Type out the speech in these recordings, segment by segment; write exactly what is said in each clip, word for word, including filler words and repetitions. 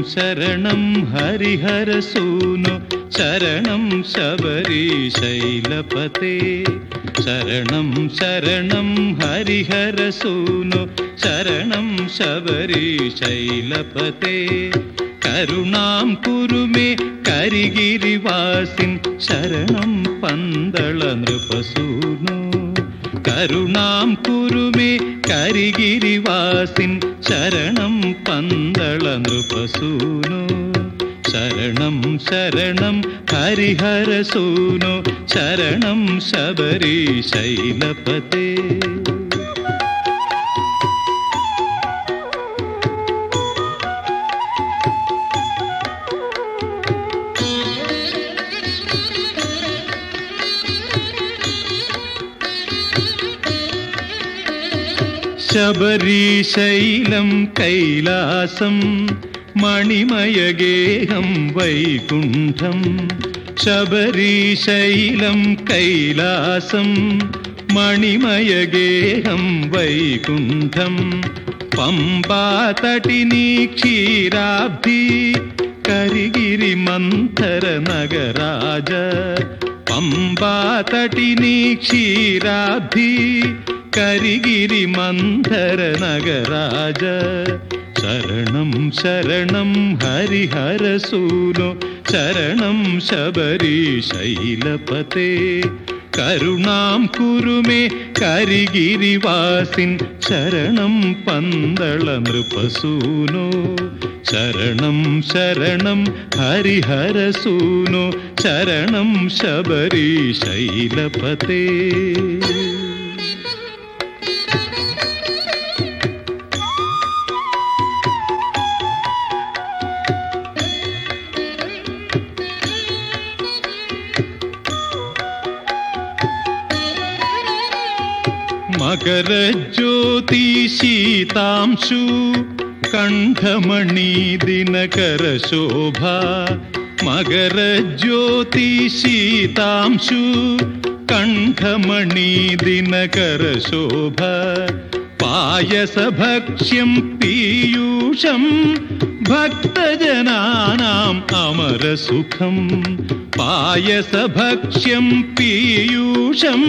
ശരണം ഹരിഹരസൂനു ശരണം ശബരീശൈലപതേ ശരണം ശരണം ഹരിഹരസൂനു ശരണം ശബരീശൈലപതേ കരുണാം കുരുമേ കരിഗിരിവാസിൻ ശരണം പന്തള നൃപസൂനു കരുണാം കുരുമേ കരിഗിരിവാസിൻ ശരണം പന്തള നൃപസൂനു ശരണം ശരണം ഹരിഹരസൂനു ശരണം ശബരീശൈലപതേ ശബരീശൈലം കൈലാസം മണിമയഗേഹം വൈകുണ്ഠം ശബരീശൈലം കൈലാസം മണിമയഗേഹം വൈകുണ്ഠം പമ്പാതടിനി ക്ഷീരാബ്ധി കരിഗിരി മന്ധര നഗരാജ പമ്പാതടിനി ക്ഷീരാബ്ധി കരിഗിരി മന്ധര നഗരാജ ശരണം ശരണം ഹരിഹരസൂനു ശരണം ശബരീശൈലപതേ കരുണാം കുരുമേ കരിഗിരിവാസിൻ ശരണം പന്തള നൃപസൂനു ശരണം ശരണം ഹരിഹരസൂനു ശരണം ശബരീശൈലപതേ മകരജ്യോതി ശീതാംശു കണ്ഠമണി ദിനകര ശോഭ മകരജ്യോതി ശീതാംശു കണ്ഠമണി ദിനകര ശോഭ പായസഭക്ഷ്യം പീയൂഷം ഭക്തജനാനാം അമരസുഖം പായസഭക്ഷ്യം പീയൂഷം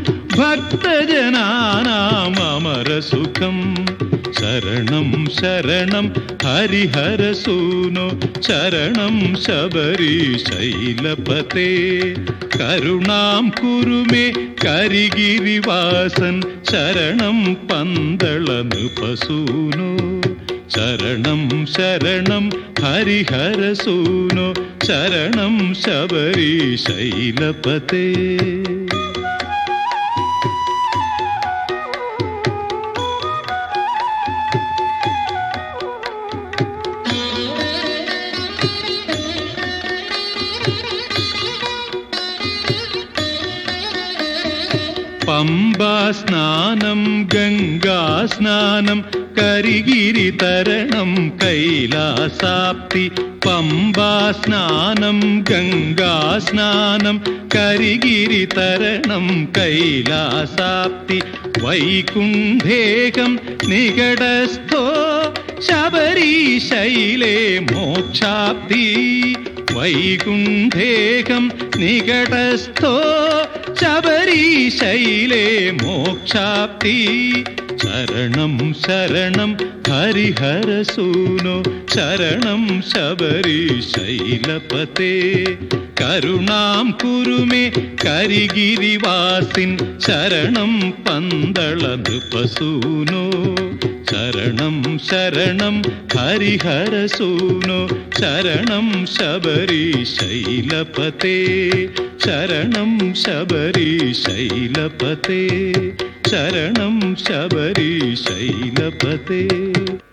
ഭക്തജനാനാം അമരസുഖം ശരണം ശരണം ഹരിഹരസൂനു ശരണം ശബരീശൈലപതേ കരുണാം കുരുമേ കരിഗിരിവാസൻ ശരണം പന്തള നൃപസൂനു ശരണം ശരണം ഹരിഹരസൂനു ശരണം ശബരീശൈലപതേ പമ്പാ സ്നാനം ഗംഗാ സ്നാനം കരിഗിരി തരണം കൈലാസാപ്തി പമ്പാ സ്നാനം ഗംഗാ സ്നാനം കരിഗിരി തരണം കൈലാസാപ്തി വൈകുണ്ഠേകം നികടസ്ഥോ ശബരീശൈലേ മോക്ഷാപ്തി വൈകുണ്ഠേകം നികടസ്ഥോ ശബരീശൈലേ മോക്ഷാപ്തി ശരണം ശരണം ഹരിഹരസൂനു ശരണം ശബരീശൈലപതേ കരുണാം കുരുമേ കരിഗിരിവാസിൻ ശരണം പന്തള നൃപസൂനു ശരണം ശരണം ഹരിഹരസൂനു ശരണം ശബരീശൈലപതേ ശരണം ശബരീശൈലപതേ ശരണം ശബരീശൈലപതേ